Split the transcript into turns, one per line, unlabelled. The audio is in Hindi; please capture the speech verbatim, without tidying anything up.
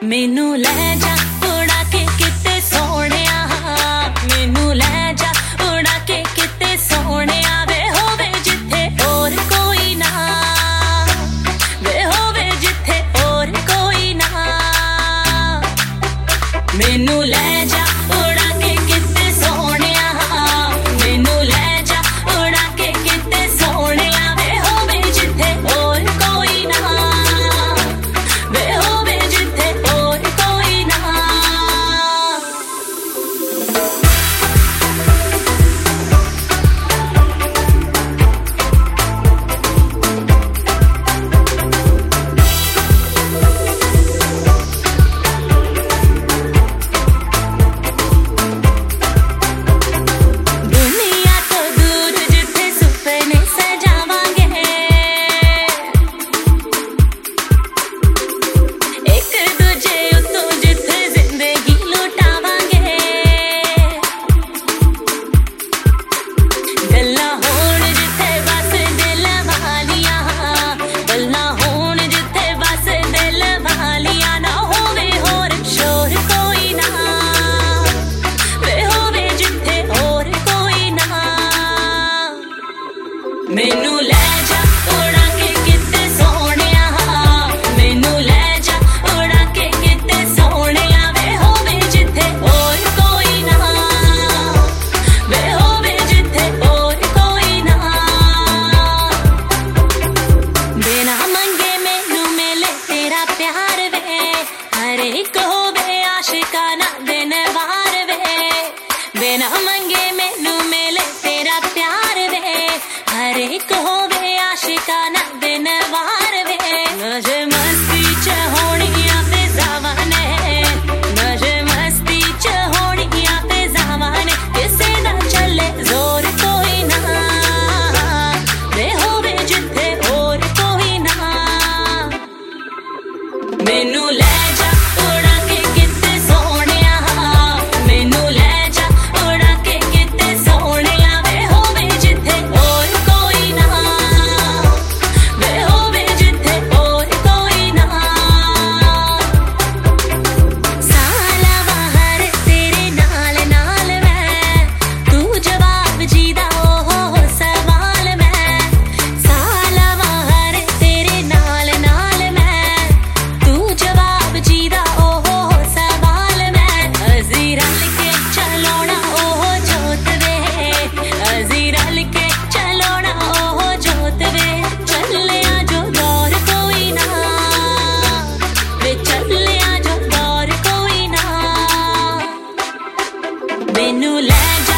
मैनू ले जा उड़ा के किते सोहणिया, मैनू ले जा उड़ा के किते सोहणिया, वे होवे जिथे होर कोई ना, वे होवे जिथे होर कोई ना। मैनू ले जा उड़ा के किते सोहणिया, मैनू ले जा उड़ा के किते सोहणिया, वे होवे जिथे होर कोई ना, वे होवे जिथे होर कोई ना। दुनिया तो दूर जिथे सुपने सजावांगे, एक दूजे उत्तों जिथे जिंदगी लुटावांगे। गल्लां होण जिथे बस दिल वालियां, गल्लां होण जिथे बस दिल वालियां, ना होवे होर शोर कोई ना, वे होवे जिथे होर कोई ना। मैनू ले जा उड़ा के किते सोहणिया, मैनू ले जा उड़ा के किते सोहणिया, वे होवे जिथे होर कोई ना, वे होवे जिथे होर कोई ना। बिना मंगे मैनू मिले तेरा प्यार वे, हर एक होवे आशिकाना दिन वार वे। बिना मंगे मैनू मिले तेरा प्यार वे, हर एक होवे आशिकाना दिन वार वे। नशे मस्ती च होणिया फिजावां ने, नशे मस्ती च होणिया फिजावां ने, किसे दा चले जोर कोई ना, वे होवे जिथे होर कोई ना। मैनू ले जा उड़ा के किते सोहणिया, मैनू ले जा उड़ा के किते सोहणिया, वे होवे जिथे होर कोई ना, वे होवे जिथे होर कोई ना। साला बाहर तेरे नाल नाल मैं, तू जवाब जीदा ओहो सवाल मैं। साला बाहर तेरे नाल नाल मैं, तू जवाब जीदा ओहो सवाल मैं। असी रल के चलोना ओहो जोत वे, असी रल के चलोना ओहो जोत वे। चलिया जो दौर कोई ना, वे चलिया जो दौर कोई ना। मैनू ले